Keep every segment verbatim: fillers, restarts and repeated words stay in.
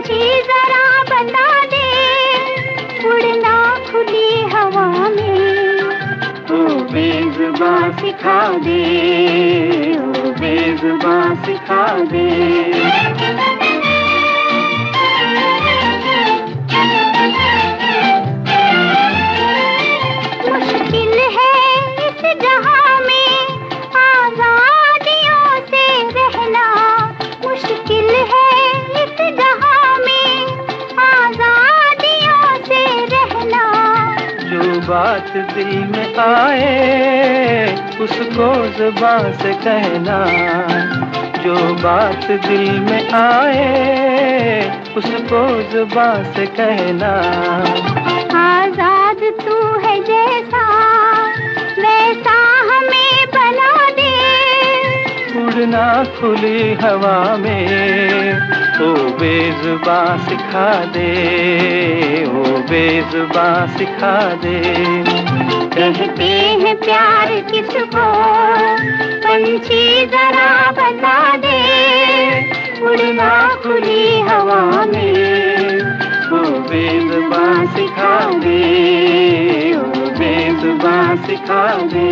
पंछी जरा बता दे, उड़ना खुली हवा में। ओ बेज़ुबां सिखा दे, ओ बेज़ुबां सिखा दे। मुश्किल है इस जहां में आजादियों से रहना, मुश्किल है इस जहां में आजादियों से रहना। जो बात दिल में आए उसको ज़ुबान से कहना, जो बात दिल में आए उसको ज़ुबान से कहना। आजाद तू है जैसा वैसा हमें बना दे, उड़ना खुली हवा में। ओ बेज़ुबां सिखा दे, ओ बेज़ुबां सिखा दे। कहते हैं प्यार किसको, पंछी जरा बता दे, उड़ना खुली हवा में। ओ बेज़ुबां सिखा दे, ओ बेज़ुबां सिखा दे।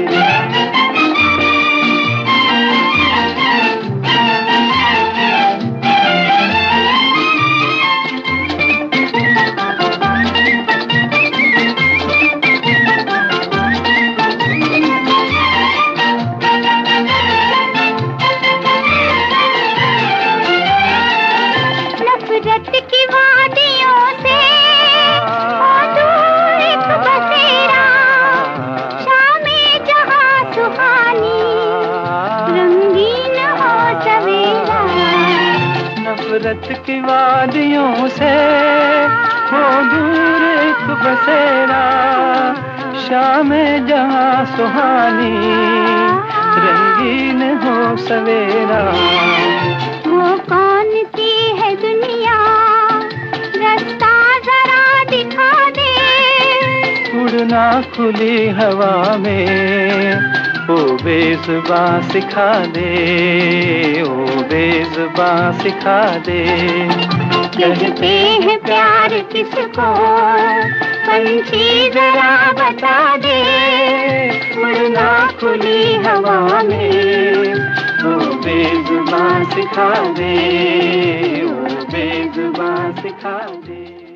नफरत की वादियों से हो दूर एक बसेरा, शामे जहां सुहानी रंगीन हो सवेरा। नफरत की वादियों से हो दूर एक बसेरा, शाम जहां सुहानी रंगीन हो सवेरा। वो कौन सी है दुनिया, रास्ता जरा दिखा दे, उड़ना खुली हवा में। ओ बेज़ुबां सिखा दे, ओ बेज़ुबां सिखा दे। कहते हैं प्यार किसको, पंछी जरा बता दे, उड़ना खुली हवा में। ओ बेज़ुबां सिखा दे, ओ बेज़ुबां सिखा दे।